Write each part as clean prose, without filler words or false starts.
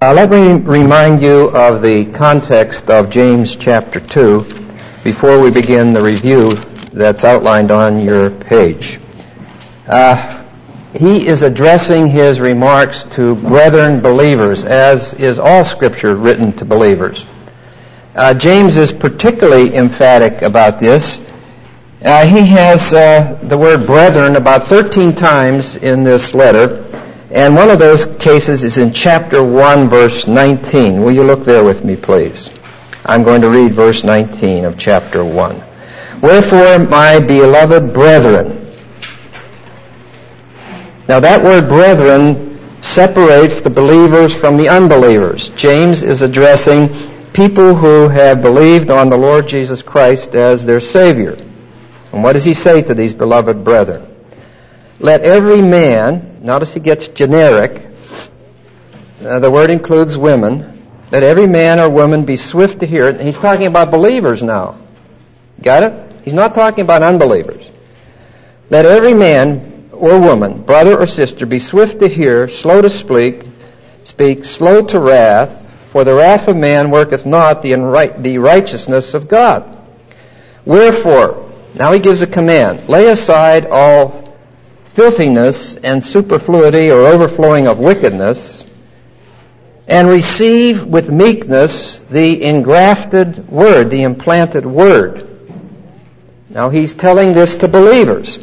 Let me remind you of the context of James chapter 2 before we begin the review that's outlined on your page. He is addressing his remarks to brethren believers, as is all Scripture written to believers. James is particularly emphatic about this. He has the word brethren about 13 times in this letter, and one of those cases is in chapter 1, verse 19. Will you look there with me, please? I'm going to read verse 19 of chapter 1. Wherefore, my beloved brethren. Now that word brethren separates the believers from the unbelievers. James is addressing people who have believed on the Lord Jesus Christ as their Savior. And what does he say to these beloved brethren? Let every man, notice he gets generic, the word includes women, let every man or woman be swift to hear it. He's talking about believers now. Got it? He's not talking about unbelievers. Let every man or woman, brother or sister, be swift to hear, slow to speak, slow to wrath, for the wrath of man worketh not the righteousness of God. Wherefore, now he gives a command, lay aside all filthiness and superfluity or overflowing of wickedness, and receive with meekness the engrafted word, the implanted word. Now he's telling this to believers.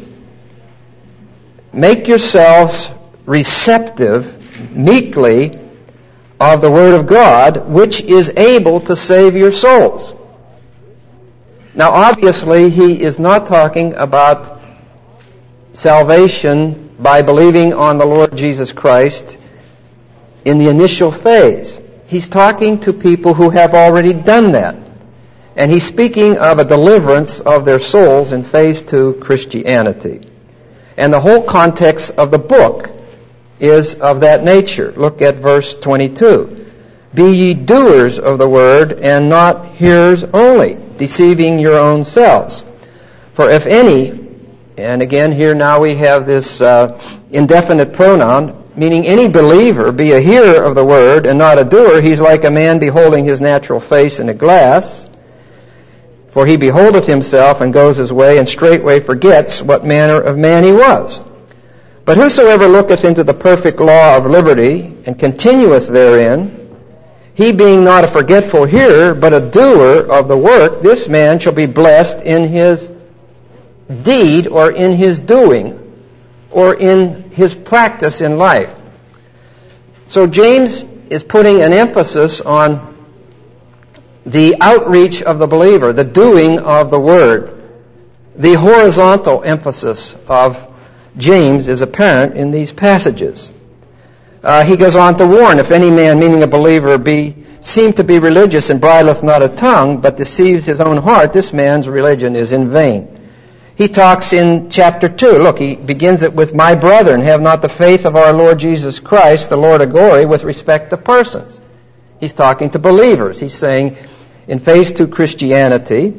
Make yourselves receptive, meekly, of the Word of God, which is able to save your souls. Now obviously he is not talking about salvation by believing on the Lord Jesus Christ in the initial phase. He's talking to people who have already done that. And he's speaking of a deliverance of their souls in phase 2 Christianity. And the whole context of the book is of that nature. Look at verse 22. Be ye doers of the word and not hearers only, deceiving your own selves. For if any, and again here now we have this indefinite pronoun, meaning any believer be a hearer of the word and not a doer, he's like a man beholding his natural face in a glass. For he beholdeth himself and goes his way, and straightway forgets what manner of man he was. But whosoever looketh into the perfect law of liberty, and continueth therein, he being not a forgetful hearer, but a doer of the work, this man shall be blessed in his deed, or in his doing, or in his practice in life. So James is putting an emphasis on the outreach of the believer, the doing of the word. The horizontal emphasis of James is apparent in these passages. He goes on to warn, if any man, meaning a believer, seem to be religious and bridleth not a tongue, but deceives his own heart, this man's religion is in vain. He talks in chapter 2, look, he begins it with, my brethren, have not the faith of our Lord Jesus Christ, the Lord of glory, with respect to persons. He's talking to believers. He's saying, in phase 2 Christianity,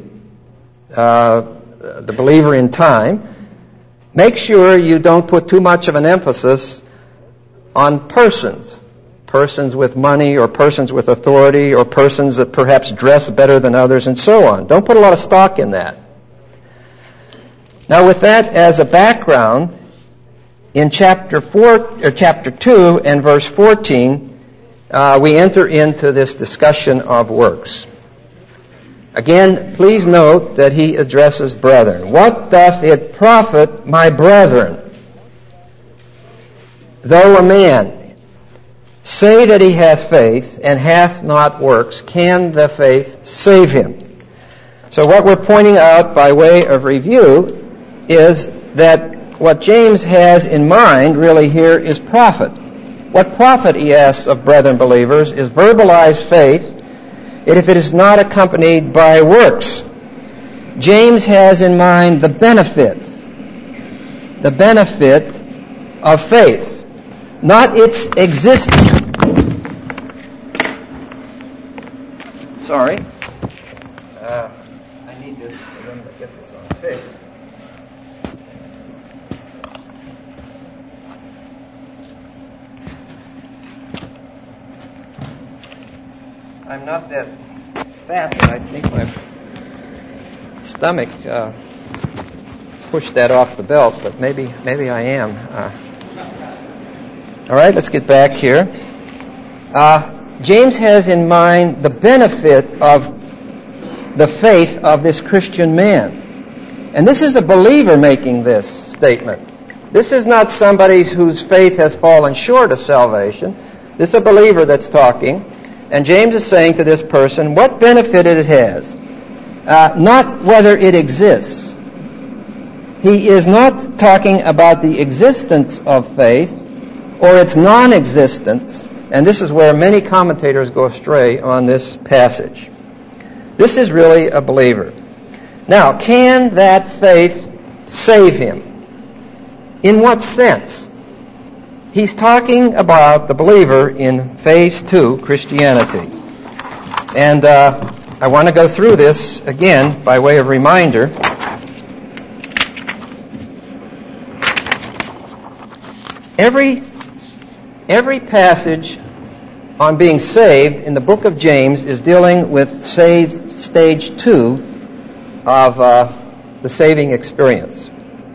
the believer in time, make sure you don't put too much of an emphasis on persons. Persons with money, or persons with authority, or persons that perhaps dress better than others, and so on. Don't put a lot of stock in that. Now with that as a background, in chapter 2 and verse 14, we enter into this discussion of works. Again, please note that he addresses brethren. What doth it profit, my brethren, though a man say that he hath faith and hath not works, can the faith save him? So what we're pointing out by way of review is that what James has in mind really here is profit. What profit, he asks of brethren believers, is verbalized faith, and if it is not accompanied by works. James has in mind the benefit of faith, not its existence. Sorry. I need this. I'm going to get this on tape. I'm not that fat that I think my stomach pushed that off the belt, but maybe I am. All right, let's get back here. James has in mind the benefit of the faith of this Christian man. And this is a believer making this statement. This is not somebody whose faith has fallen short of salvation. This is a believer that's talking. And James is saying to this person what benefit it has. Not whether it exists. He is not talking about the existence of faith or its non-existence. And this is where many commentators go astray on this passage. This is really a believer. Now, can that faith save him? In what sense? He's talking about the believer in phase 2, Christianity. And I want to go through this again by way of reminder. Every passage on being saved in the book of James is dealing with stage 2 of the saving experience.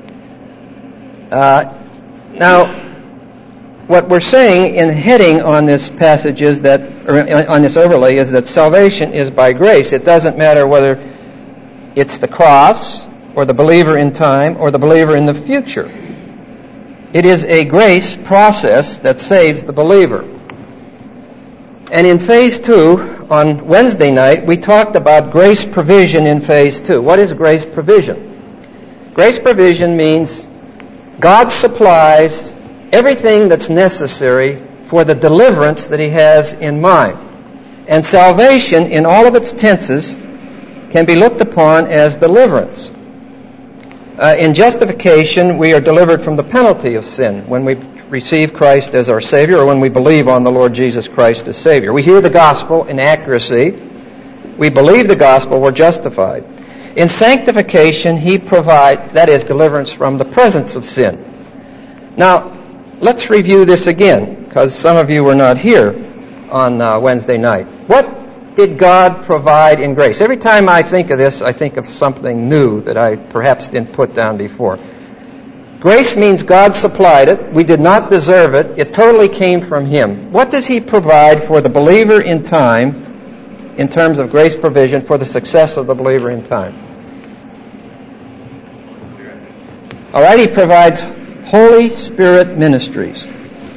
Now, what we're saying in heading on this passage is that, or on this overlay, is that salvation is by grace. It doesn't matter whether it's the cross, or the believer in time, or the believer in the future. It is a grace process that saves the believer. And in phase 2, on Wednesday night, we talked about grace provision in phase 2. What is grace provision? Grace provision means God supplies everything that's necessary for the deliverance that He has in mind. And salvation, in all of its tenses, can be looked upon as deliverance. In justification, we are delivered from the penalty of sin when we receive Christ as our Savior or when we believe on the Lord Jesus Christ as Savior. We hear the gospel in accuracy. We believe the gospel, we're justified. In sanctification, He provides, that is, deliverance from the presence of sin. Now, let's review this again, because some of you were not here on Wednesday night. What did God provide in grace? Every time I think of this, I think of something new that I perhaps didn't put down before. Grace means God supplied it. We did not deserve it. It totally came from Him. What does He provide for the believer in time in terms of grace provision for the success of the believer in time? All right, He provides Holy Spirit ministries.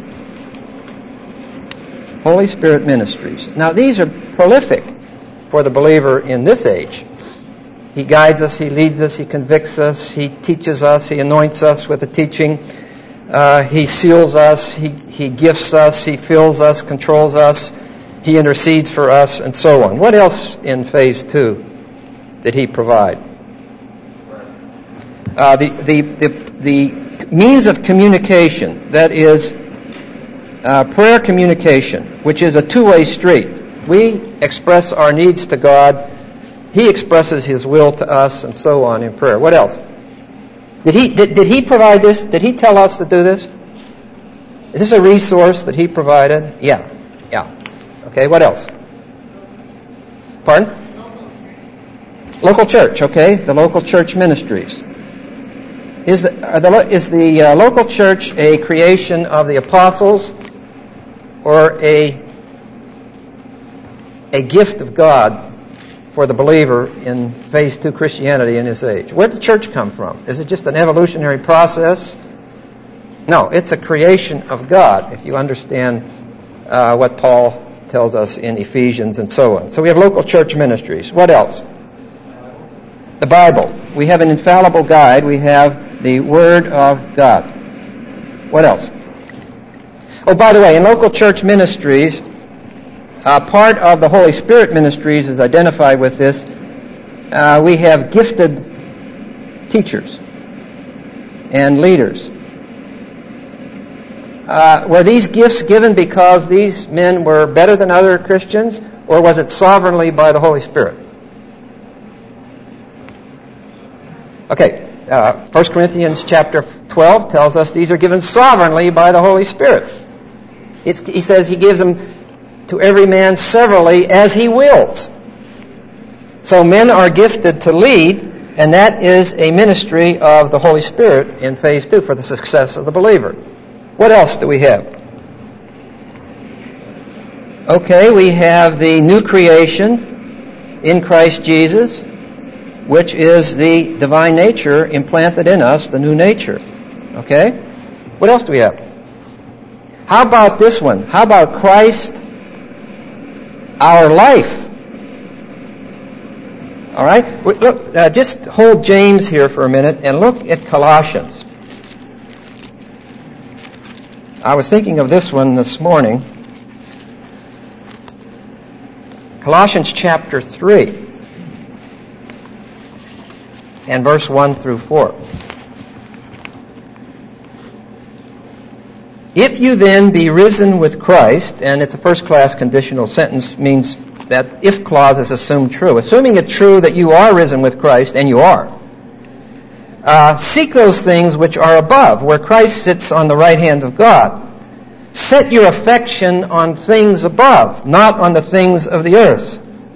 Holy Spirit ministries. Now, these are prolific for the believer in this age. He guides us, He leads us, He convicts us, He teaches us, He anoints us with the teaching, He seals us, He gifts us, He fills us, controls us, He intercedes for us, and so on. What else in phase 2 did He provide? The means of communication, that is prayer communication, which is a two-way street. We express our needs to God, He expresses His will to us, and so on in prayer. What else? Did He provide this? Did He tell us to do this? Is this a resource that He provided? Yeah. Okay, what else? Pardon? Local church, okay, the local church ministries. Is the local church a creation of the apostles or a gift of God for the believer in phase 2 Christianity in this age? Where did the church come from? Is it just an evolutionary process? No, it's a creation of God, if you understand what Paul tells us in Ephesians and so on. So we have local church ministries. What else? The Bible. We have an infallible guide. We have the Word of God. What else? Oh, by the way, in local church ministries, part of the Holy Spirit ministries is identified with this. We have gifted teachers and leaders. Were these gifts given because these men were better than other Christians, or was it sovereignly by the Holy Spirit? Okay, 1 Corinthians chapter 12 tells us these are given sovereignly by the Holy Spirit. He says He gives them to every man severally as he wills. So men are gifted to lead, and that is a ministry of the Holy Spirit in phase 2 for the success of the believer. What else do we have? Okay, we have the new creation in Christ Jesus, which is the divine nature implanted in us, the new nature. Okay? What else do we have? How about this one? How about Christ, our life? All right? Look, just hold James here for a minute and look at Colossians. I was thinking of this one this morning. Colossians chapter 3 and verse 1 through 4. If you then be risen with Christ, and it's a first-class conditional sentence, means that if clause is assumed true. Assuming it true that you are risen with Christ, and you are, seek those things which are above, where Christ sits on the right hand of God. Set your affection on things above, not on the things of the earth.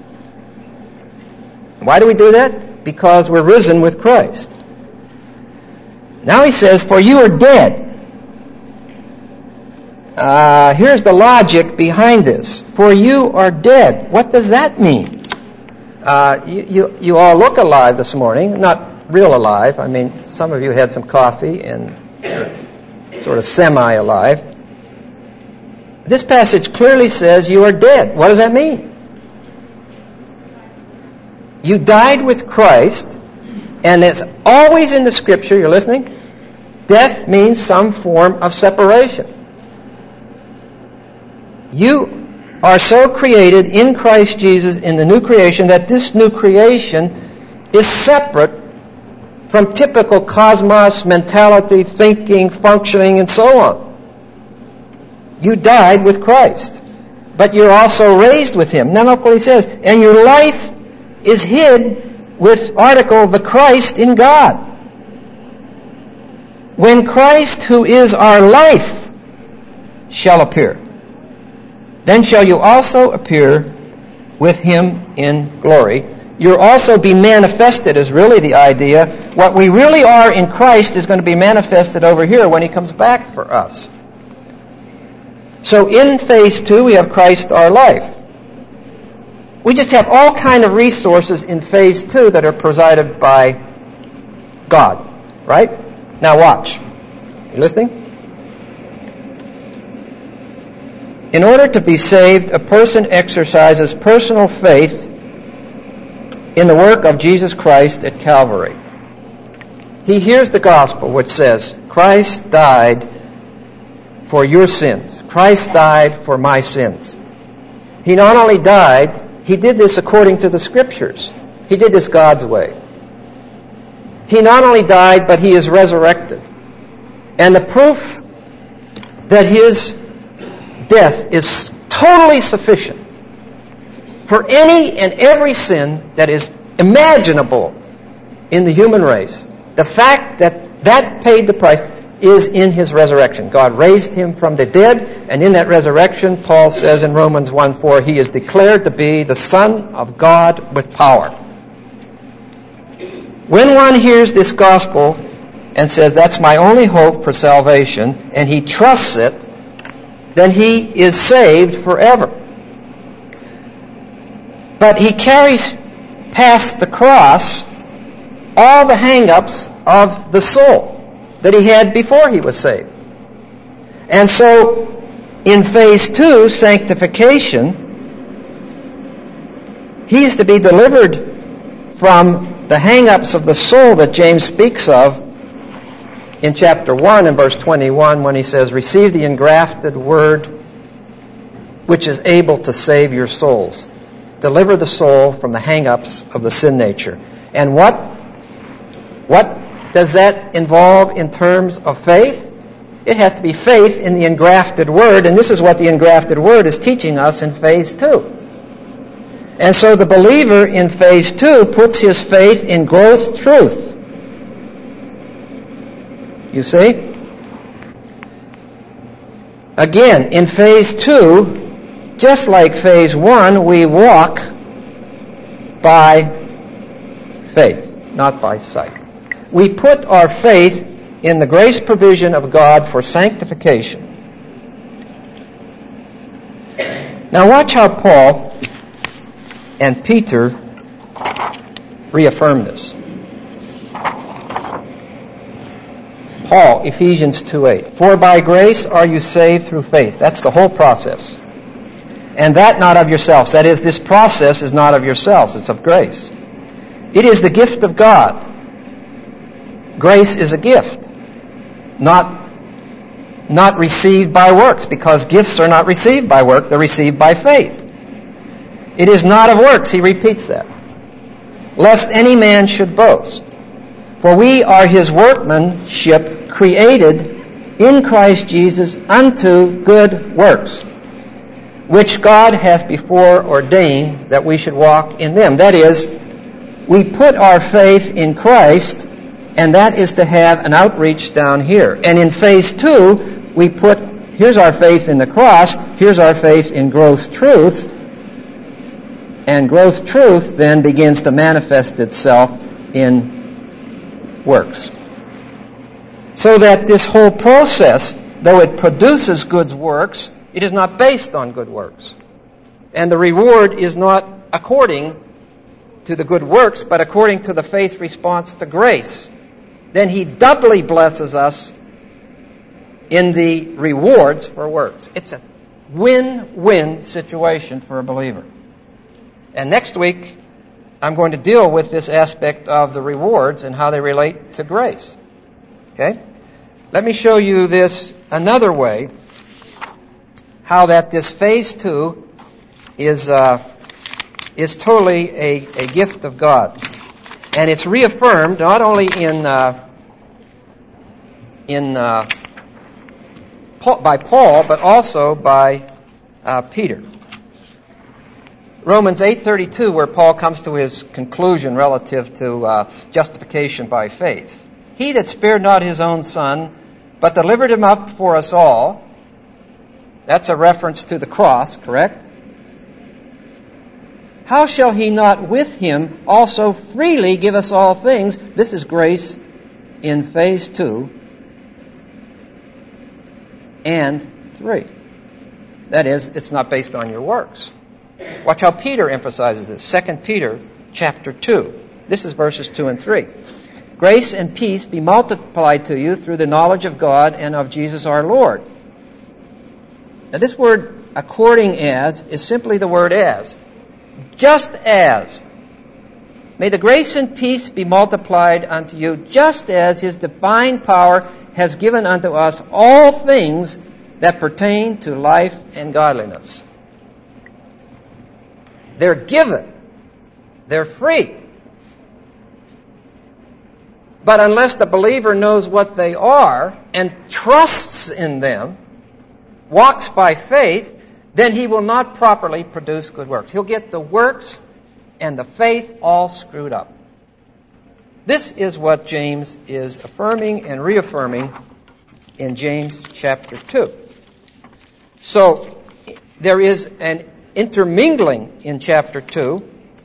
Why do we do that? Because we're risen with Christ. Now he says, for you are dead. Here's the logic behind this. For you are dead. What does that mean? You all look alive this morning. Not real alive. I mean, some of you had some coffee and sort of semi-alive. This passage clearly says you are dead. What does that mean? You died with Christ, and it's always in the Scripture, you're listening? Death means some form of separation. You are so created in Christ Jesus in the new creation that this new creation is separate from typical cosmos mentality, thinking, functioning, and so on. You died with Christ, but you're also raised with Him. Now look what he says. And your life is hid with article the Christ in God. When Christ, who is our life, shall appear, then shall you also appear with Him in glory. You'll also be manifested is really the idea. What we really are in Christ is going to be manifested over here when He comes back for us. So in phase 2, we have Christ our life. We just have all kind of resources in phase 2 that are presided by God. Right? Now watch. You listening? In order to be saved, a person exercises personal faith in the work of Jesus Christ at Calvary. He hears the gospel which says, Christ died for your sins. Christ died for my sins. He not only died, He did this according to the Scriptures. He did this God's way. He not only died, but He is resurrected. And the proof that His death is totally sufficient for any and every sin that is imaginable in the human race. The fact that paid the price is in His resurrection. God raised Him from the dead, and in that resurrection, Paul says in Romans 1:4, He is declared to be the Son of God with power. When one hears this gospel and says, that's my only hope for salvation, and he trusts it, then he is saved forever. But he carries past the cross all the hang-ups of the soul that he had before he was saved. And so, in phase 2, sanctification, he is to be delivered from the hang-ups of the soul that James speaks of in chapter 1 and verse 21 when he says, receive the engrafted word which is able to save your souls. Deliver the soul from the hang-ups of the sin nature. And what does that involve in terms of faith? It has to be faith in the engrafted word, and this is what the engrafted word is teaching us in phase 2. And so the believer in phase 2 puts his faith in growth truth. You see? Again, in phase 2, just like phase 1, we walk by faith, not by sight. We put our faith in the grace provision of God for sanctification. Now watch how Paul and Peter reaffirm this. Paul, Ephesians 2:8. For by grace are you saved through faith. That's the whole process. And that not of yourselves. That is, this process is not of yourselves. It's of grace. It is the gift of God. Grace is a gift, not received by works, because gifts are not received by work, they're received by faith. It is not of works, he repeats that, lest any man should boast. For we are his workmanship, created in Christ Jesus unto good works, which God hath before ordained that we should walk in them. That is, we put our faith in Christ, and that is to have an outreach down here. And in phase 2, we put, here's our faith in the cross, here's our faith in growth truth, and growth truth then begins to manifest itself in works. So that this whole process, though it produces good works, it is not based on good works. And the reward is not according to the good works, but according to the faith response to grace. Then he doubly blesses us in the rewards for works. It's a win-win situation for a believer. And next week, I'm going to deal with this aspect of the rewards and how they relate to grace. Okay? Let me show you this another way, how that this phase 2 is totally a gift of God. And it's reaffirmed not only by Paul, but also by Peter. Romans 8:32, where Paul comes to his conclusion relative to justification by faith. He that spared not his own son, but delivered him up for us all. That's a reference to the cross, correct? How shall he not with him also freely give us all things? This is grace in phase 2 and 3. That is, it's not based on your works. Watch how Peter emphasizes this. 2 Peter chapter 2. This is verses 2 and 3. Grace and peace be multiplied to you through the knowledge of God and of Jesus our Lord. Now this word according as is simply the word as. Just as. May the grace and peace be multiplied unto you, just as his divine power has given unto us all things that pertain to life and godliness. They're given. They're free. But unless the believer knows what they are and trusts in them, walks by faith, then he will not properly produce good works. He'll get the works and the faith all screwed up. This is what James is affirming and reaffirming in James chapter 2. So there is an intermingling in chapter 2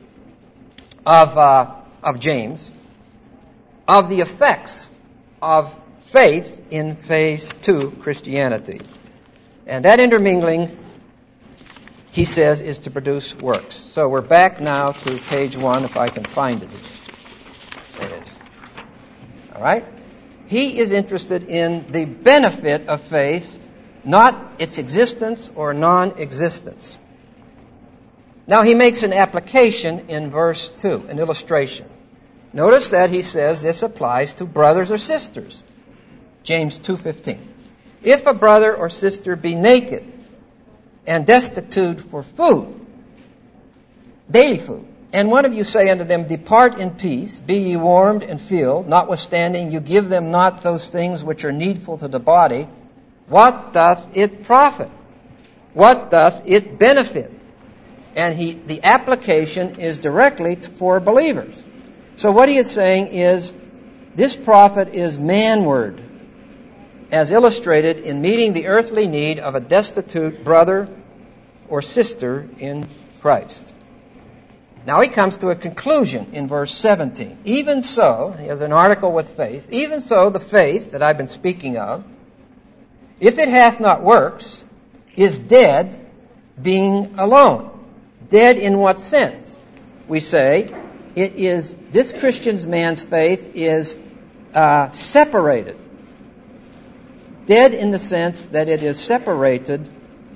of James of the effects of faith in phase 2 Christianity. And that intermingling, he says, is to produce works. So we're back now to page 1, if I can find it. There it is. All right? He is interested in the benefit of faith, not its existence or non-existence. Now he makes an application in verse 2, an illustration. Notice that he says this applies to brothers or sisters. James 2:15. If a brother or sister be naked and destitute for food, daily food, and one of you say unto them, depart in peace, be ye warmed and filled, notwithstanding you give them not those things which are needful to the body, what doth it profit? What doth it benefit? And the application is directly for believers. So what he is saying is, this profit is manward, as illustrated in meeting the earthly need of a destitute brother or sister in Christ. Now he comes to a conclusion in verse 17. Even so, he has an article with faith, even so the faith that I've been speaking of, if it hath not works, is dead, being alone. Dead in what sense? We say it is, this Christian man's faith is separated. Dead in the sense that it is separated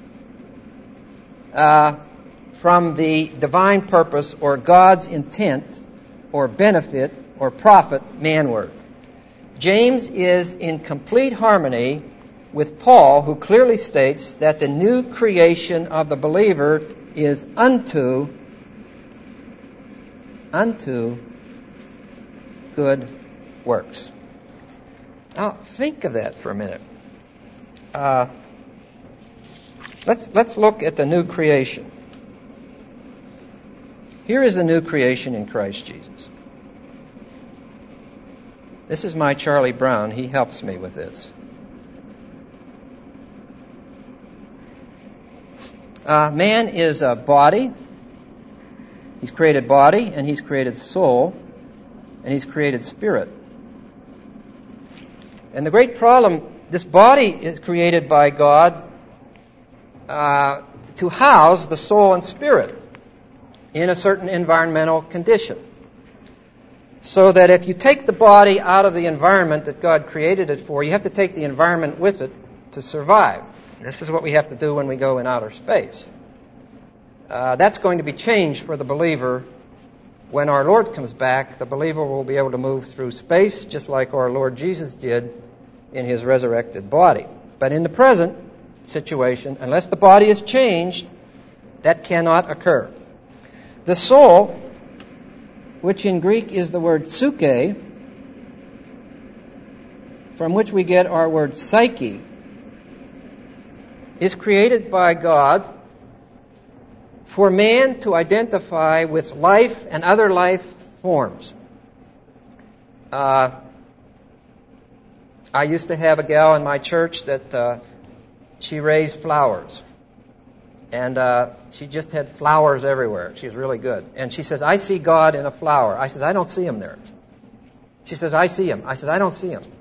from the divine purpose or God's intent or benefit or profit manward. James is in complete harmony with Paul, who clearly states that the new creation of the believer is unto good works. Now, think of that for a minute. Let's look at the new creation. Here is the new creation in Christ Jesus. This is my Charlie Brown. He helps me with this. Man is a body. He's created body, and he's created soul, and he's created spirit. And the great problem, this body is created by God to house the soul and spirit in a certain environmental condition. So that if you take the body out of the environment that God created it for, you have to take the environment with it to survive. This is what we have to do when we go in outer space. That's going to be changed for the believer. When our Lord comes back, the believer will be able to move through space just like our Lord Jesus did in his resurrected body. But in the present situation, unless the body is changed, that cannot occur. The soul, which in Greek is the word psyche, from which we get our word psyche, is created by God for man to identify with life and other life forms. I used to have a gal in my church that she raised flowers. And she just had flowers everywhere. She was really good. And she says, I see God in a flower. I said, I don't see him there. She says, I see him. I said, I don't see him.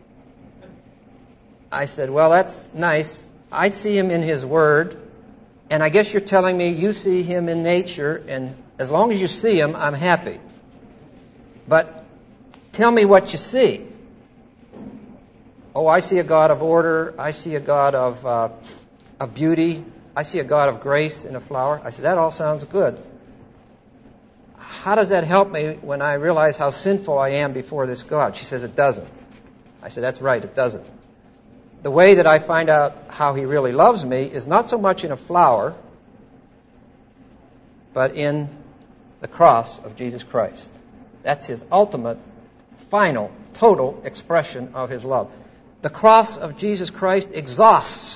I said, well, that's nice. I see him in his word. And I guess you're telling me you see him in nature. And as long as you see him, I'm happy. But tell me what you see. Oh, I see a God of order. I see a God of beauty. I see a God of grace in a flower. I said, that all sounds good. How does that help me when I realize how sinful I am before this God? She says, it doesn't. I said, that's right, it doesn't. The way that I find out how he really loves me is not so much in a flower, but in the cross of Jesus Christ. That's his ultimate, final, total expression of his love. The cross of Jesus Christ exhausts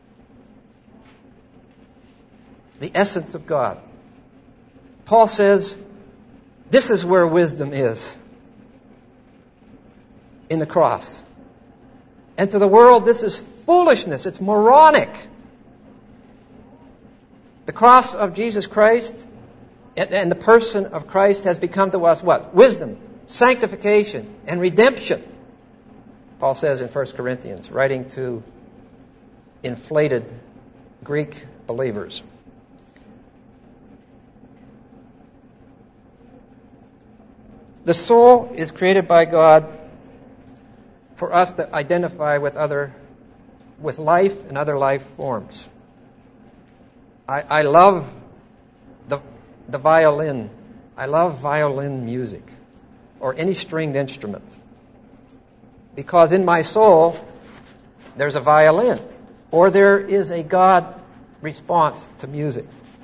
the essence of God. Paul says, this is where wisdom is. In the cross. And to the world, this is foolishness. It's moronic. The cross of Jesus Christ and the person of Christ has become to us what? Wisdom, sanctification, and redemption. Paul says in 1 Corinthians, writing to inflated Greek believers. The soul is created by God for us to identify with life and other life forms. I love the violin. I love violin music or any stringed instrument. Because in my soul, there's a violin or there is a God response to music.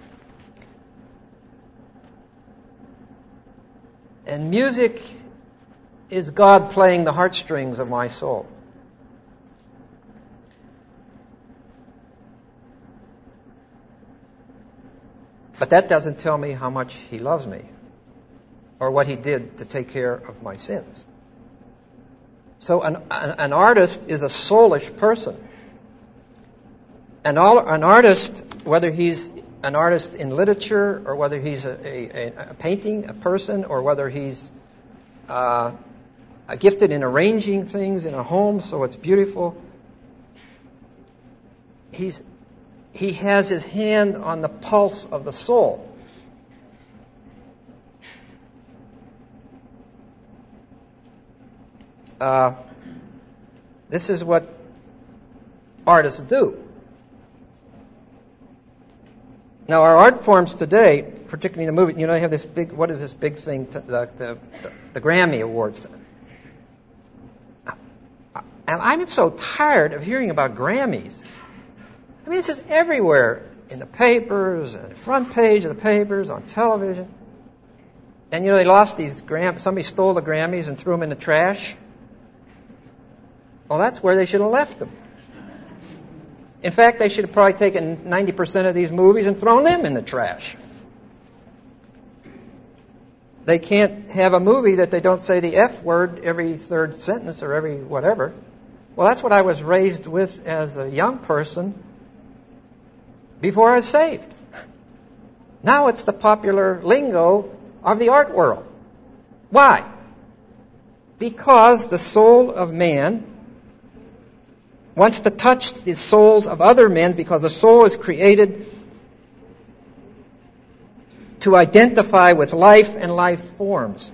And music is God playing the heartstrings of my soul. But that doesn't tell me how much he loves me or what he did to take care of my sins. So an artist is a soulish person. An artist, whether he's an artist in literature, or whether he's a painting, a person, or whether he's gifted in arranging things in a home so it's beautiful, he has his hand on the pulse of the soul. This is what artists do. Now, our art forms today, particularly in the movie, they have this big, what is this big thing, the Grammy Awards. And I'm so tired of hearing about Grammys. I mean, this is everywhere, in the papers, on the front page of the papers, on television. And they lost these somebody stole the Grammys and threw them in the trash. Well, that's where they should have left them. In fact, they should have probably taken 90% of these movies and thrown them in the trash. They can't have a movie that they don't say the F word every third sentence or every whatever. Well, that's what I was raised with as a young person before I was saved. Now it's the popular lingo of the art world. Why? Because the soul of man wants to touch the souls of other men, because the soul is created to identify with life and life forms.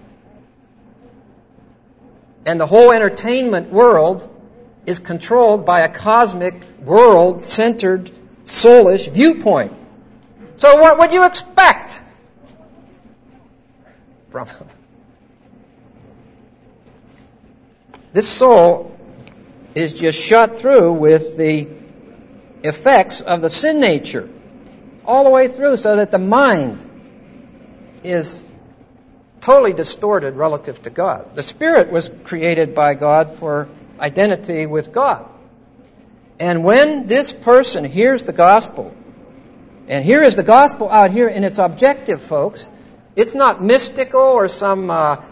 And the whole entertainment world is controlled by a cosmic, world-centered, soulish viewpoint. So what would you expect from this soul? Is just shot through with the effects of the sin nature all the way through, so that the mind is totally distorted relative to God. The Spirit was created by God for identity with God. And when this person hears the gospel, and here is the gospel out here in its objective, folks, it's not mystical or some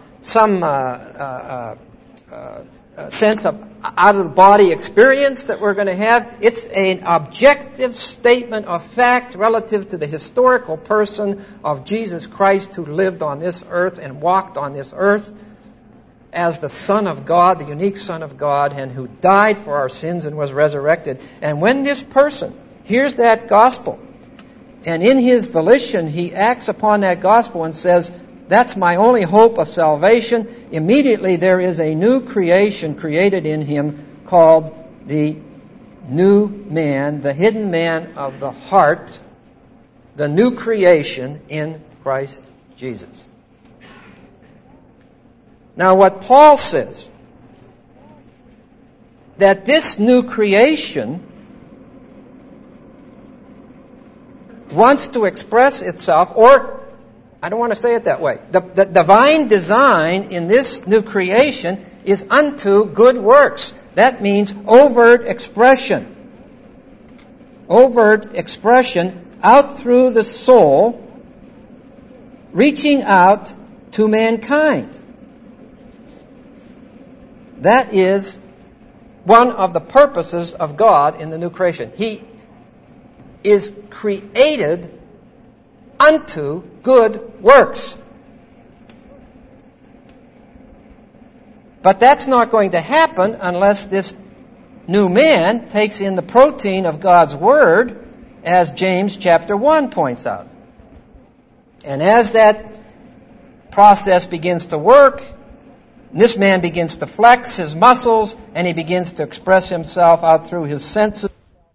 sense of out-of-the-body experience that we're going to have. It's an objective statement of fact relative to the historical person of Jesus Christ, who lived on this earth and walked on this earth as the Son of God, the unique Son of God, and who died for our sins and was resurrected. And when this person hears that gospel, and in his volition he acts upon that gospel and says, that's my only hope of salvation, immediately there is a new creation created in him called the new man, the hidden man of the heart, the new creation in Christ Jesus. Now, what Paul says, that this new creation wants to express itself, or I don't want to say it that way. The divine design in this new creation is unto good works. That means overt expression. Overt expression out through the soul, reaching out to mankind. That is one of the purposes of God in the new creation. He is created unto good works. But that's not going to happen unless this new man takes in the protein of God's Word, as James chapter 1 points out. And as that process begins to work, this man begins to flex his muscles, and he begins to express himself out through his senses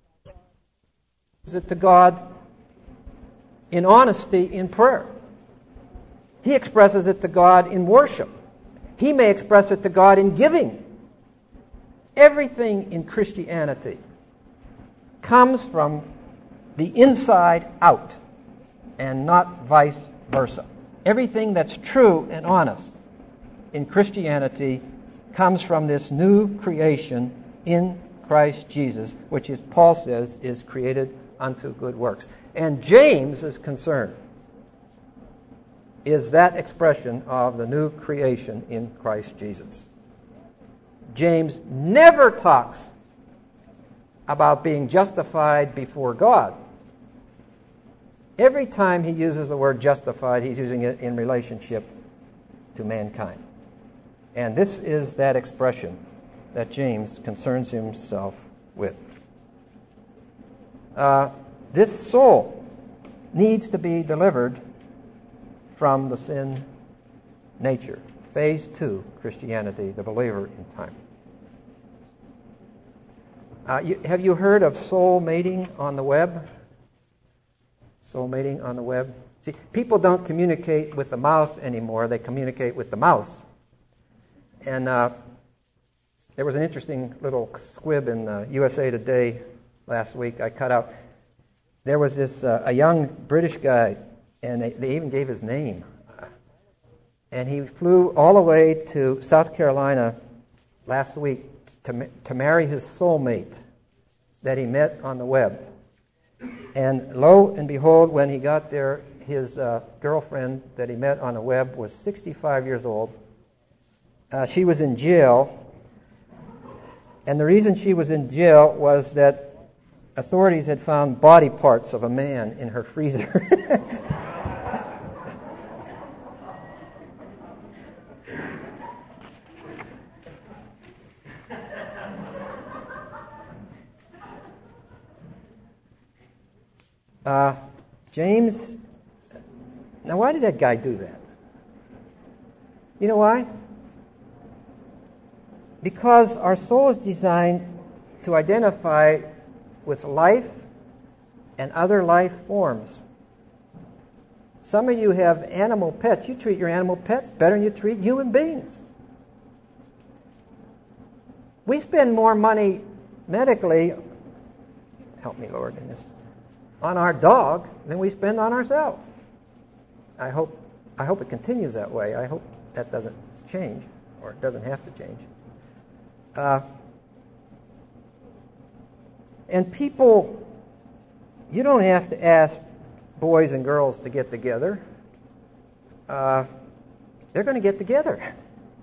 to God in honesty, in prayer. He expresses it to God in worship. He may express it to God in giving. Everything in Christianity comes from the inside out and not vice versa. Everything that's true and honest in Christianity comes from this new creation in Christ Jesus, which, as Paul says, is created unto good works. And James' concern is that expression of the new creation in Christ Jesus. James never talks about being justified before God. Every time he uses the word justified, he's using it in relationship to mankind. And this is that expression that James concerns himself with. This soul needs to be delivered from the sin nature. Phase 2, Christianity, the believer in time. Have you heard of soul mating on the web? Soul mating on the web? See, people don't communicate with the mouth anymore. They communicate with the mouth. And there was an interesting little squib in USA Today last week I cut out. There was this a young British guy, and they even gave his name. And he flew all the way to South Carolina last week to marry his soulmate that he met on the web. And lo and behold, when he got there, his girlfriend that he met on the web was 65 years old. She was in jail. And the reason she was in jail was that authorities had found body parts of a man in her freezer. James, now why did that guy do that? You know why? Because our soul is designed to identify with life and other life forms. Some of you have animal pets. You treat your animal pets better than you treat human beings. We spend more money medically, help me Lord in this, on our dog than we spend on ourselves. I hope it continues that way. I hope that doesn't change, or it doesn't have to change. And people, you don't have to ask boys and girls to get together. They're going to get together.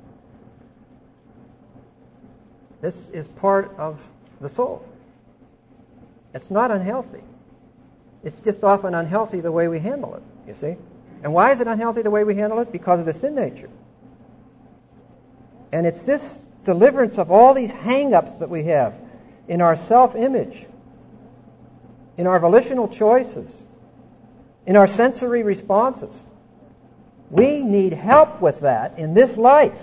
This is part of the soul. It's not unhealthy. It's just often unhealthy the way we handle it, you see. And why is it unhealthy the way we handle it? Because of the sin nature. And it's this deliverance of all these hang-ups that we have in our self-image, in our volitional choices, in our sensory responses. We need help with that in this life.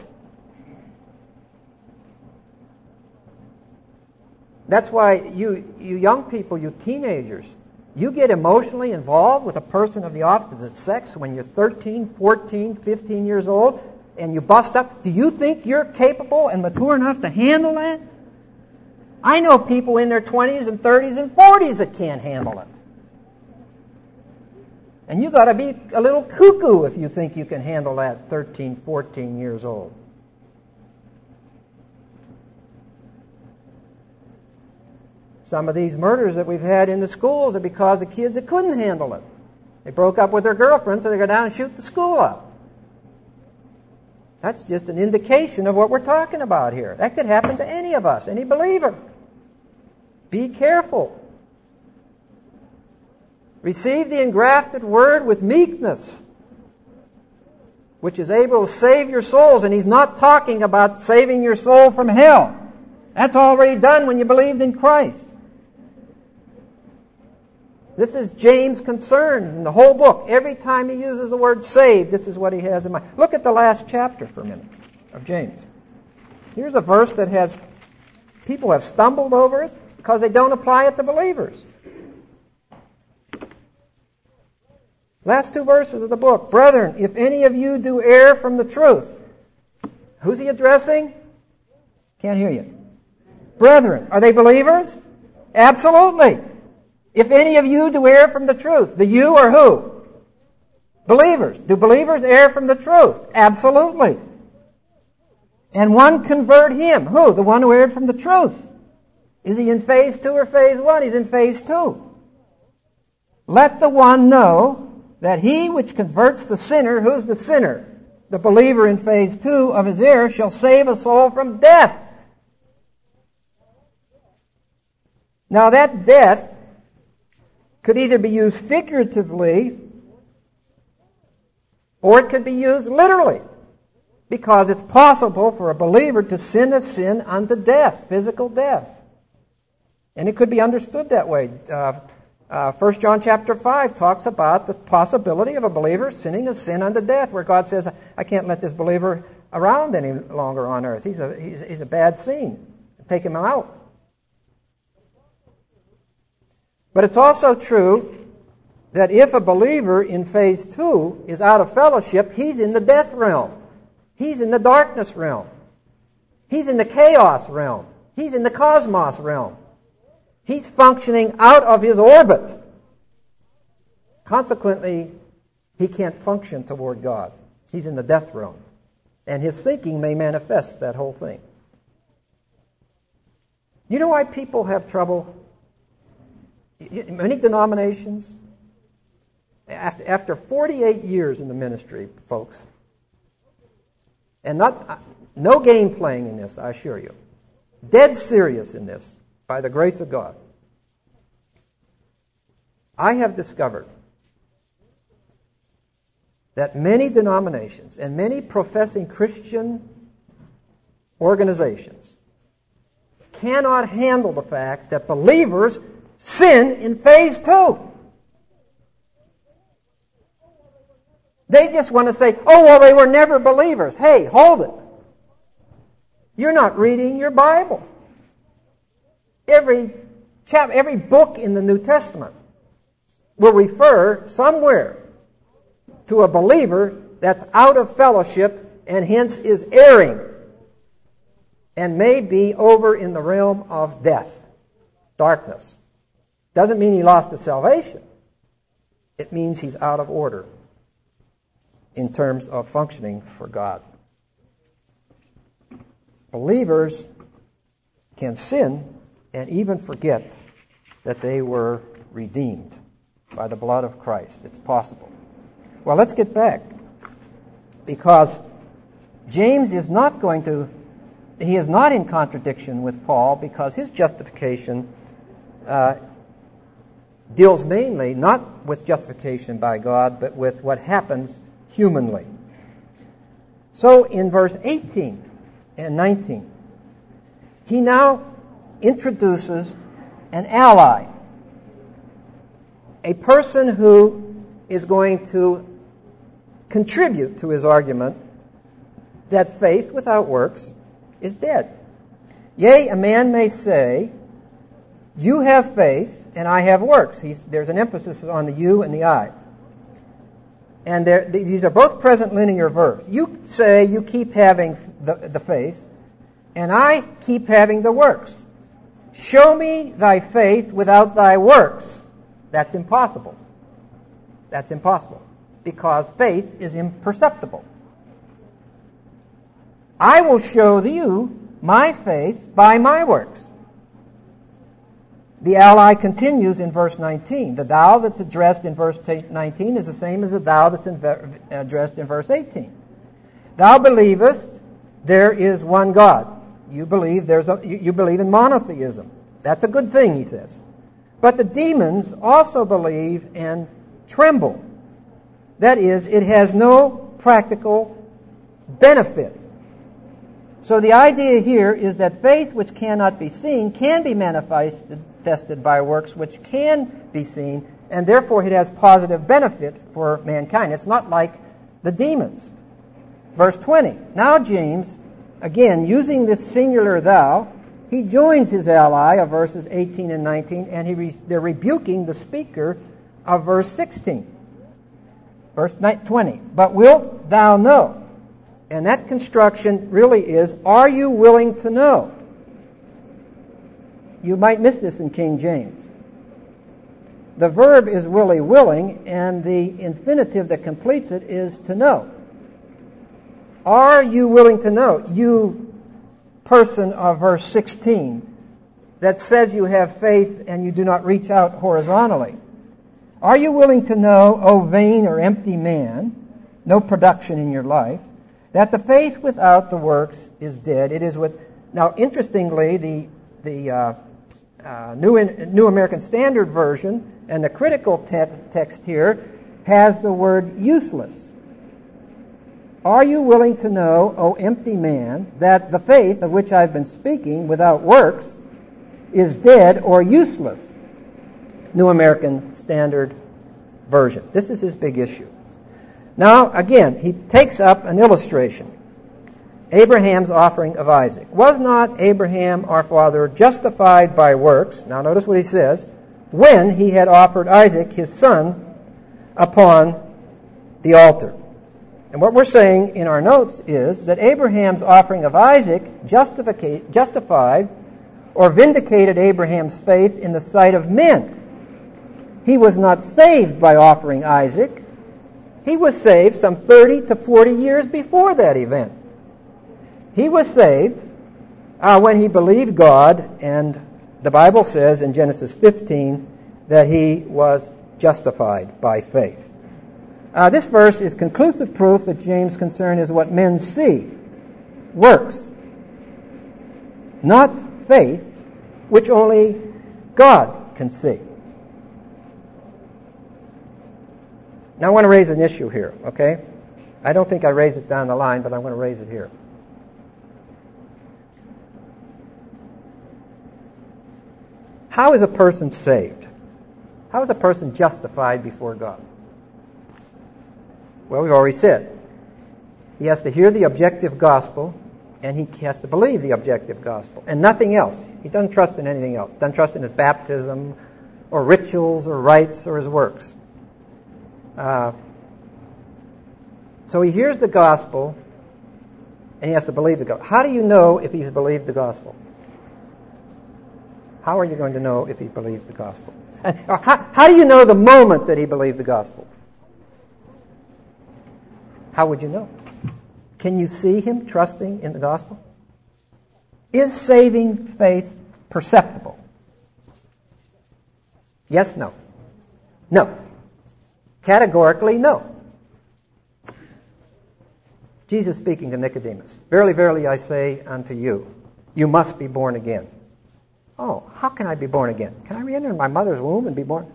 That's why you young people, you teenagers, you get emotionally involved with a person of the opposite sex when you're 13, 14, 15 years old, and you bust up. Do you think you're capable and mature enough to handle that? I know people in their 20s and 30s and 40s that can't handle it. And you got to be a little cuckoo if you think you can handle that 13, 14 years old. Some of these murders that we've had in the schools are because of kids that couldn't handle it. They broke up with their girlfriends, so they go down and shoot the school up. That's just an indication of what we're talking about here. That could happen to any of us, any believer. Be careful. Receive the engrafted word with meekness, which is able to save your souls. And he's not talking about saving your soul from hell. That's already done when you believed in Christ. This is James' concern in the whole book. Every time he uses the word saved, this is what he has in mind. Look at the last chapter for a minute of James. Here's a verse that has, people have stumbled over it because they don't apply it to believers. Last two verses of the book. Brethren, if any of you do err from the truth. Who's he addressing? Can't hear you. Brethren, are they believers? Absolutely. If any of you do err from the truth, the you are who? Believers. Do believers err from the truth? Absolutely. And one convert him. Who? The one who erred from the truth. Is he in phase 2 or phase 1? He's in phase 2. Let the one know that he which converts the sinner, who's the sinner? The believer in phase 2 of his error, shall save a soul from death. Now that death could either be used figuratively or it could be used literally, because it's possible for a believer to sin a sin unto death, physical death. And it could be understood that way. 1 John chapter 5 talks about the possibility of a believer sinning a sin unto death, where God says, I can't let this believer around any longer on earth. He's a bad scene. Take him out. But it's also true that if a believer in phase 2 is out of fellowship, he's in the death realm. He's in the darkness realm. He's in the chaos realm. He's in the cosmos realm. He's functioning out of his orbit. Consequently, he can't function toward God. He's in the death realm. And his thinking may manifest that whole thing. You know why people have trouble? Many denominations, after 48 years in the ministry, folks, and no game playing in this, I assure you, dead serious in this, by the grace of God, I have discovered that many denominations and many professing Christian organizations cannot handle the fact that believers sin in phase 2. They just want to say, oh, well, they were never believers. Hey, hold it. You're not reading your Bible. Every book in the New Testament will refer somewhere to a believer that's out of fellowship and hence is erring and may be over in the realm of death, darkness. Doesn't mean he lost his salvation. It means he's out of order in terms of functioning for God. Believers can sin and even forget that they were redeemed by the blood of Christ. It's possible. Well, let's get back, because James is not he is not in contradiction with Paul, because his justification deals mainly not with justification by God, but with what happens humanly. So in verse 18 and 19, he now introduces an ally, a person who is going to contribute to his argument that faith without works is dead. Yea, a man may say, you have faith and I have works. There's an emphasis on the you and the I. And these are both present linear verbs. You say you keep having the faith, and I keep having the works. Show me thy faith without thy works. That's impossible. That's impossible, because faith is imperceptible. I will show you my faith by my works. The ally continues in verse 19. The thou that's addressed in verse 19 is the same as the thou that's addressed in verse 18. Thou believest there is one God. You believe you believe in monotheism. That's a good thing, he says. But the demons also believe and tremble. That is, it has no practical benefit. So the idea here is that faith which cannot be seen can be manifested by works which can be seen, and therefore it has positive benefit for mankind. It's not like the demons. Verse 20. Now James, again, using this singular thou, he joins his ally of verses 18 and 19, and they're rebuking the speaker of verse 16. Verse 20. But wilt thou know? And that construction really is, are you willing to know? You might miss this in King James. The verb is really willing, and the infinitive that completes it is to know. Are you willing to know? You person of verse 16 that says you have faith and you do not reach out horizontally. Are you willing to know, O vain or empty man, no production in your life, that the faith without the works is dead? It is with. Now, interestingly, the New American Standard Version, and the critical text here has the word useless. Are you willing to know, O empty man, that the faith of which I've been speaking without works is dead or useless? New American Standard Version. This is his big issue. Now, again, he takes up an illustration. Abraham's offering of Isaac. Was not Abraham, our father, justified by works? Now notice what he says. When he had offered Isaac, his son, upon the altar. And what we're saying in our notes is that Abraham's offering of Isaac justified or vindicated Abraham's faith in the sight of men. He was not saved by offering Isaac. He was saved some 30 to 40 years before that event. He was saved when he believed God, and the Bible says in Genesis 15 that he was justified by faith. This verse is conclusive proof that James' concern is what men see, works, not faith, which only God can see. Now I want to raise an issue here, okay? I don't think I raise it down the line, but I want to raise it here. How is a person saved? How is a person justified before God? Well, we've already said. He has to hear the objective gospel, and he has to believe the objective gospel, and nothing else. He doesn't trust in anything else. Doesn't trust in his baptism, or rituals, or rites, or his works. So he hears the gospel, and he has to believe the gospel. How do you know if he's believed the gospel? How are you going to know if he believes the gospel? And how do you know the moment that he believed the gospel? How would you know? Can you see him trusting in the gospel? Is saving faith perceptible? Yes, no. No. Categorically, no. Jesus speaking to Nicodemus, "Verily, verily, I say unto you, you must be born again." Oh, how can I be born again? Can I re-enter my mother's womb and be born?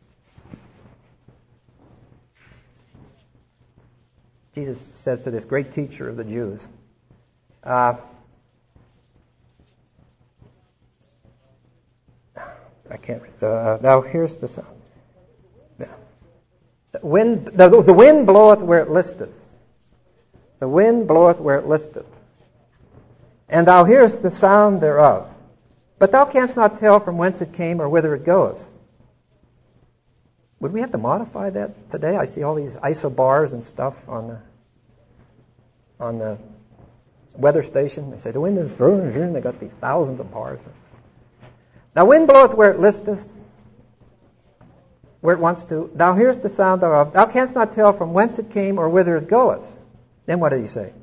Jesus says to this great teacher of the Jews, I can't read. Now here's the sound. The wind bloweth where it listeth. The wind bloweth where it listeth. And thou hearest the sound thereof. But thou canst not tell from whence it came or whither it goeth. Would we have to modify that today? I see all these isobars and stuff on the weather station. They say the wind is through here, and they got these thousands of bars. Now wind bloweth where it listeth, where it wants to. Thou hearest the sound thereof. Thou canst not tell from whence it came or whither it goeth. Then what did he say?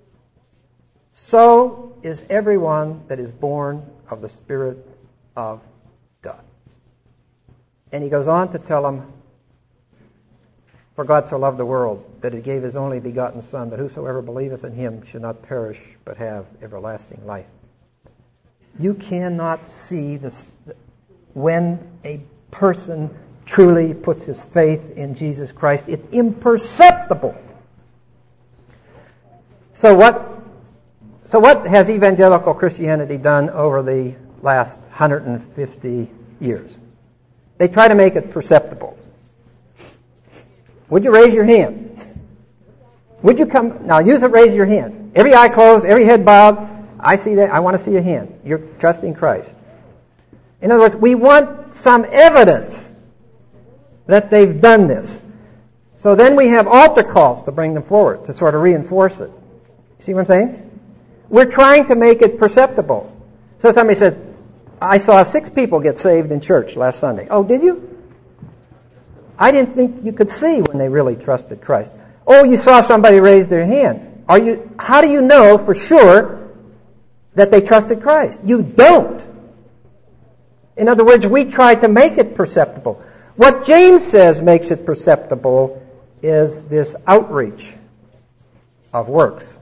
So is everyone that is born of the Spirit of God. And he goes on to tell them, for God so loved the world that he gave his only begotten Son, that whosoever believeth in him should not perish, but have everlasting life. You cannot see this when a person truly puts his faith in Jesus Christ. It's imperceptible. So what has evangelical Christianity done over the last 150 years? They try to make it perceptible. Would you raise your hand? Would you come? Now use it, raise your hand. Every eye closed, every head bowed. I see that. I want to see a hand. You're trusting Christ. In other words, we want some evidence that they've done this. So then we have altar calls to bring them forward, to sort of reinforce it. See what I'm saying? We're trying to make it perceptible. So somebody says, I saw 6 people get saved in church last Sunday. Oh, did you? I didn't think you could see when they really trusted Christ. Oh, you saw somebody raise their hand. How do you know for sure that they trusted Christ? You don't. In other words, we try to make it perceptible. What James says makes it perceptible is this outreach of works.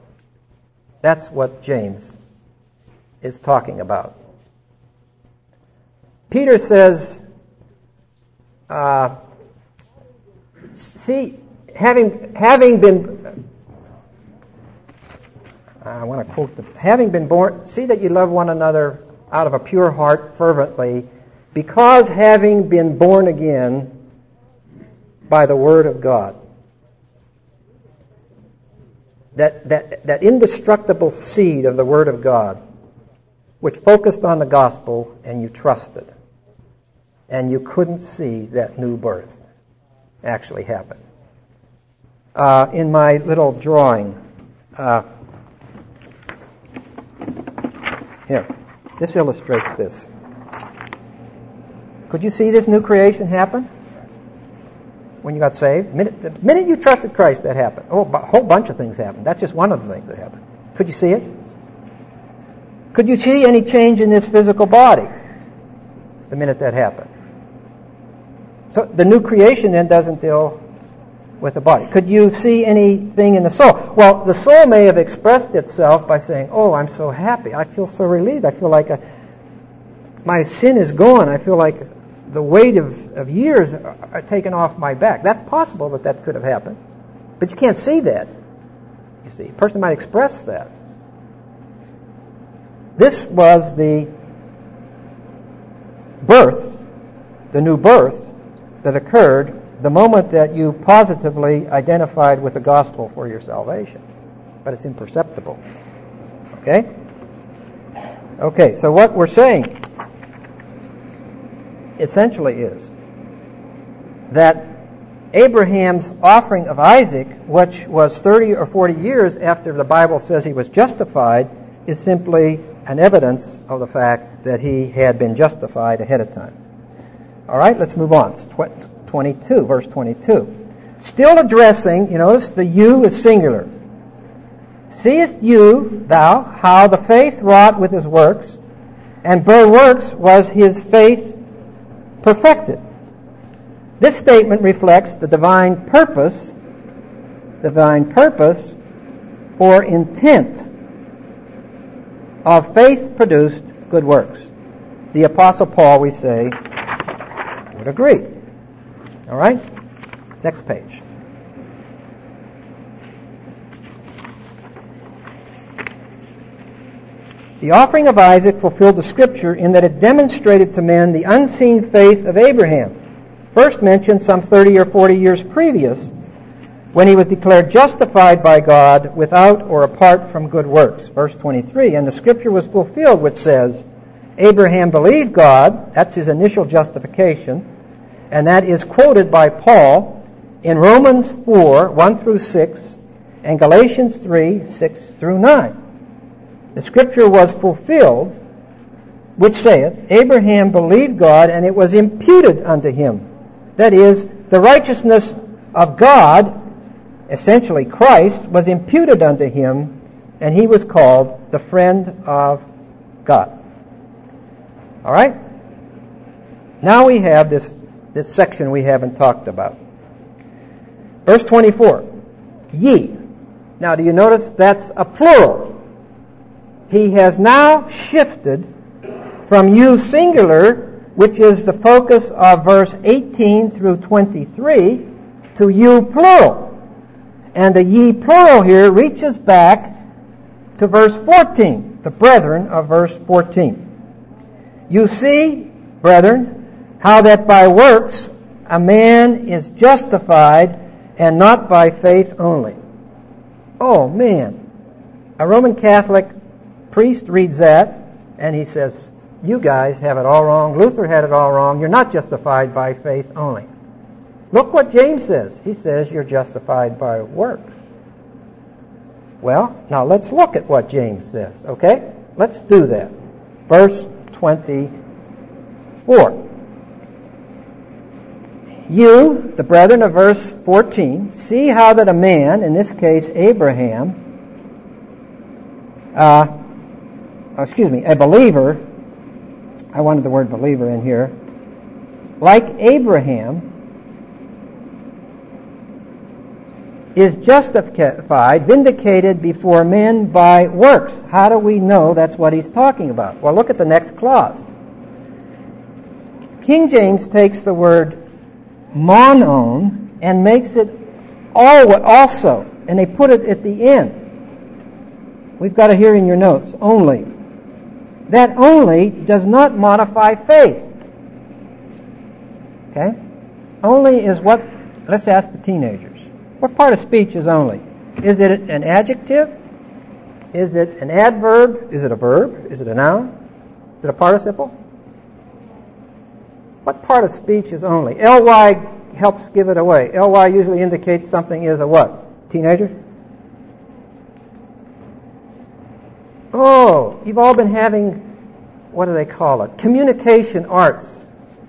That's what James is talking about. Peter says, see, having been, I want to quote having been born, see that you love one another out of a pure heart fervently, because having been born again by the Word of God. That indestructible seed of the Word of God, which focused on the gospel, and you trusted. And you couldn't see that new birth actually happen. In my little drawing, here, this illustrates this. Could you see this new creation happen when you got saved? The minute you trusted Christ, that happened. Oh, a whole bunch of things happened. That's just one of the things that happened. Could you see it? Could you see any change in this physical body the minute that happened? So the new creation then doesn't deal with the body. Could you see anything in the soul? Well, the soul may have expressed itself by saying, oh, I'm so happy. I feel so relieved. I feel like my sin is gone. I feel like the weight of years are taken off my back. That's possible that could have happened. But you can't see that. You see, a person might express that. This was the birth, the new birth that occurred the moment that you positively identified with the gospel for your salvation. But it's imperceptible. Okay? Okay, so what we're saying essentially is that Abraham's offering of Isaac, which was 30 or 40 years after the Bible says he was justified, is simply an evidence of the fact that he had been justified ahead of time. All right, let's move on. 22, verse 22. Still addressing, you notice the you is singular. Seest you, thou, how the faith wrought with his works, and by works was his faith perfected. This statement reflects the divine purpose or intent of faith-produced good works. The Apostle Paul, we say, would agree. All right? Next page. The offering of Isaac fulfilled the Scripture in that it demonstrated to men the unseen faith of Abraham, first mentioned some 30 or 40 years previous, when he was declared justified by God without or apart from good works. Verse 23, and the Scripture was fulfilled, which says, Abraham believed God, that's his initial justification, and that is quoted by Paul in Romans 4, 1 through 6, and Galatians 3, 6 through 9. The Scripture was fulfilled, which saith, Abraham believed God, and it was imputed unto him. That is, the righteousness of God, essentially Christ, was imputed unto him, and he was called the friend of God. All right? Now we have this section we haven't talked about. Verse 24, ye. Now, do you notice that's a plural? He has now shifted from you singular, which is the focus of verse 18 through 23, to you plural. And the ye plural here reaches back to verse 14, the brethren of verse 14. You see, brethren, how that by works a man is justified, and not by faith only. Oh, man. A Roman Catholic priest reads that, and he says, you guys have it all wrong. Luther had it all wrong. You're not justified by faith only. Look what James says. He says you're justified by works. Well, now let's look at what James says, okay? Let's do that. Verse 24. You, the brethren of verse 14, see how that a man, in this case Abraham, a believer, I wanted the word believer in here, like Abraham, is justified, vindicated before men by works. How do we know that's what he's talking about? Well, look at the next clause. King James takes the word monon and makes it also, and they put it at the end. We've got it here in your notes, only. That only does not modify faith. Okay? Only is what, let's ask the teenagers. What part of speech is only? Is it an adjective? Is it an adverb? Is it a verb? Is it a noun? Is it a participle? What part of speech is only? ly helps give it away. Ly usually indicates something is a what? Teenager? Oh, you've all been having, what do they call it? Communication arts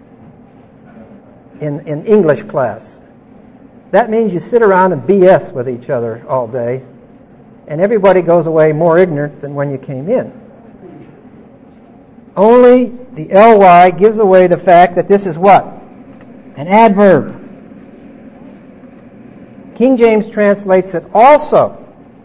in English class. That means you sit around and BS with each other all day, and everybody goes away more ignorant than when you came in. Only the ly gives away the fact that this is what? An adverb. King James translates it also.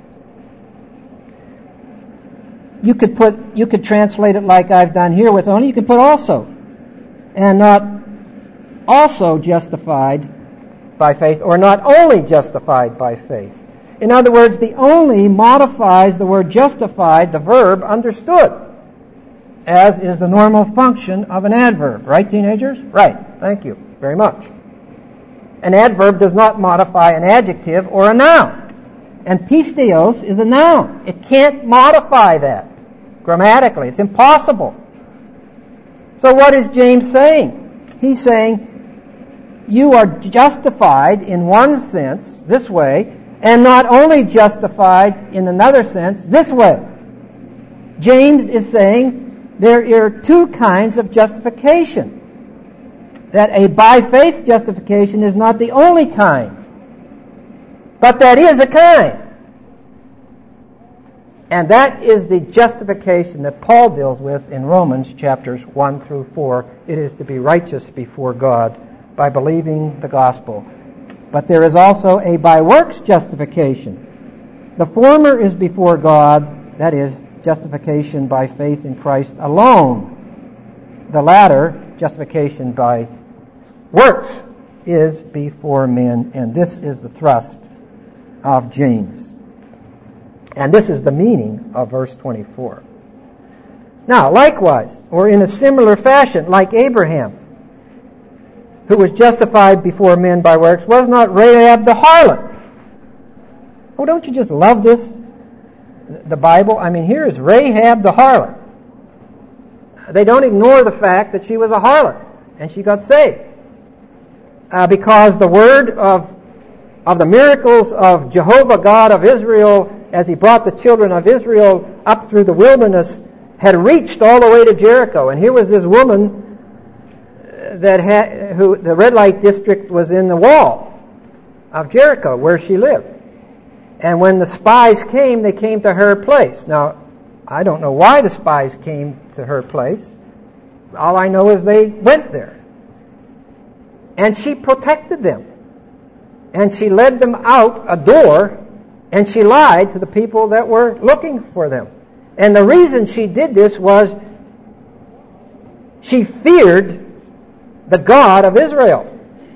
You could translate it like I've done here with only. You could put also, and not also justified by faith, or not only justified by faith. In other words, the only modifies the word justified, the verb understood, as is the normal function of an adverb. Right, teenagers? Right. Thank you very much. An adverb does not modify an adjective or a noun. And pisteos is a noun. It can't modify that grammatically. It's impossible. So what is James saying? He's saying you are justified in one sense, this way, and not only justified in another sense, this way. James is saying there are two kinds of justification. That a by faith justification is not the only kind, but that is a kind. And that is the justification that Paul deals with in Romans chapters 1 through 4. It is to be righteous before God by believing the gospel. But there is also a by works justification. The former is before God, that is, justification by faith in Christ alone. The latter, justification by works, is before men, and this is the thrust of James. And this is the meaning of verse 24. Now, likewise, or in a similar fashion, like Abraham, who was justified before men by works, was not Rahab the harlot. Oh, don't you just love this? The Bible? I mean, here is Rahab the harlot. They don't ignore the fact that she was a harlot, and she got saved. Because the word of the miracles of Jehovah God of Israel, as he brought the children of Israel up through the wilderness, had reached all the way to Jericho. And here was this woman who the red light district was in the wall of Jericho where she lived. And when the spies came, they came to her place. Now, I don't know why the spies came to her place. All I know is they went there. And she protected them. And she led them out a door, and she lied to the people that were looking for them. And the reason she did this was she feared the God of Israel.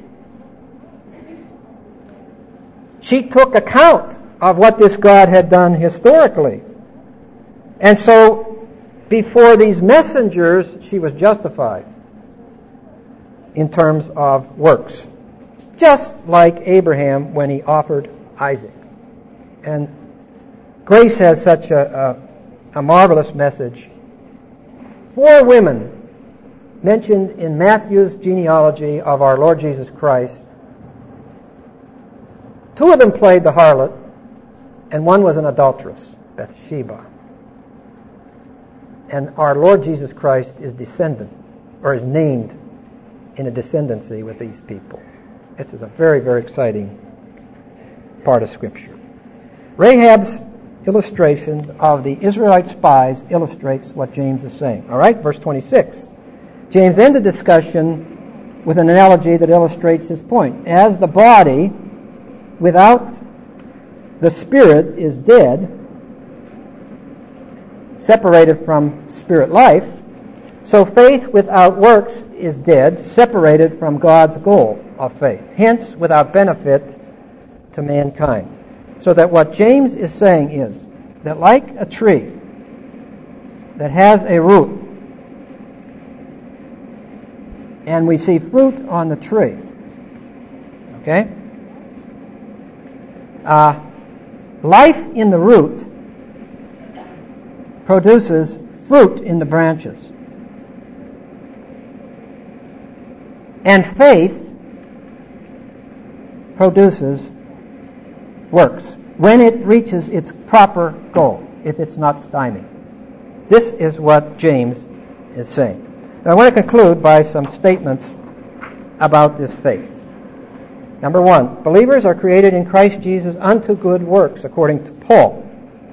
She took account of what this God had done historically. And so, before these messengers, she was justified in terms of works. It's just like Abraham when he offered Isaac. And Grace has such a marvelous message. 4 women mentioned in Matthew's genealogy of our Lord Jesus Christ. 2 of them played the harlot, and 1 was an adulteress, Bathsheba. And our Lord Jesus Christ is descendant, or is named in a descendancy with these people. This is a very, very exciting part of Scripture. Rahab's illustration of the Israelite spies illustrates what James is saying. All right, verse 26. James ended discussion with an analogy that illustrates his point. As the body without the spirit is dead, separated from spirit life, so faith without works is dead, separated from God's goal of faith, hence without benefit to mankind. So that what James is saying is that like a tree that has a root, and we see fruit on the tree, okay? Life in the root produces fruit in the branches. And faith produces works when it reaches its proper goal, if it's not stymied. This is what James is saying. Now, I want to conclude by some statements about this faith. Number one, believers are created in Christ Jesus unto good works, according to Paul.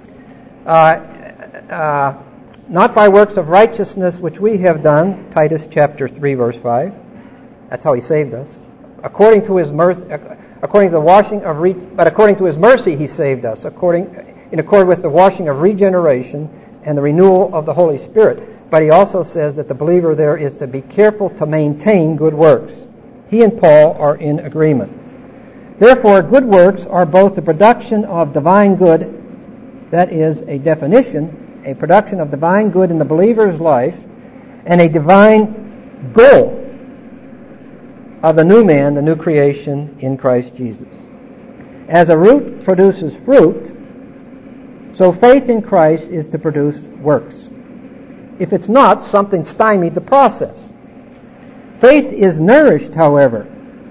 Not by works of righteousness which we have done, Titus chapter 3, verse 5. That's how he saved us. According to his mercy, according to the washing of but according to his mercy he saved us, in accord with the washing of regeneration and the renewal of the Holy Spirit. But he also says that the believer there is to be careful to maintain good works. He and Paul are in agreement. Therefore, good works are both the production of divine good, that is a definition, a production of divine good in the believer's life, and a divine goal of the new man, the new creation in Christ Jesus. As a root produces fruit, so faith in Christ is to produce works. If it's not, something stymied the process. Faith is nourished, however.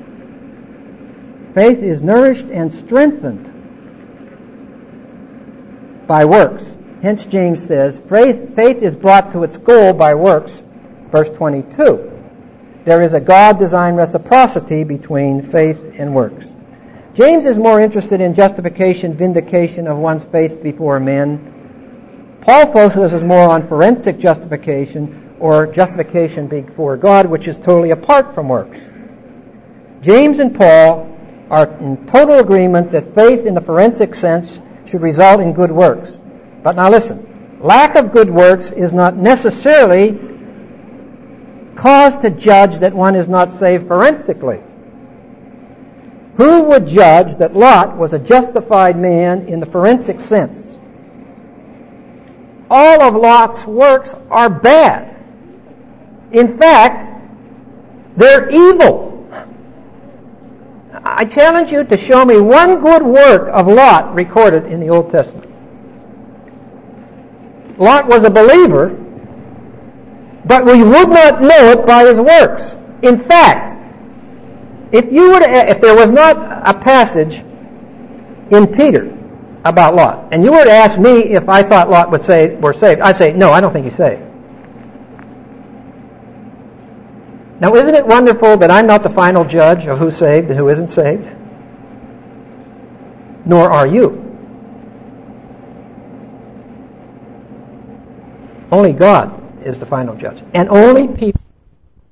Faith is nourished and strengthened by works. Hence James says, faith is brought to its goal by works. Verse 22. There is a God-designed reciprocity between faith and works. James is more interested in justification, vindication of one's faith before men. Paul focuses more on forensic justification or justification before God, which is totally apart from works. James and Paul are in total agreement that faith in the forensic sense should result in good works. But now listen, lack of good works is not necessarily cause to judge that one is not saved forensically. Who would judge that Lot was a justified man in the forensic sense? All of Lot's works are bad. In fact, they're evil. I challenge you to show me one good work of Lot recorded in the Old Testament. Lot was a believer, but we would not know it by his works. In fact, if there was not a passage in Peter about Lot, and you were to ask me if I thought Lot were saved, I'd say, no, I don't think he's saved. Now, isn't it wonderful that I'm not the final judge of who's saved and who isn't saved? Nor are you. Only God is the final judge. And only people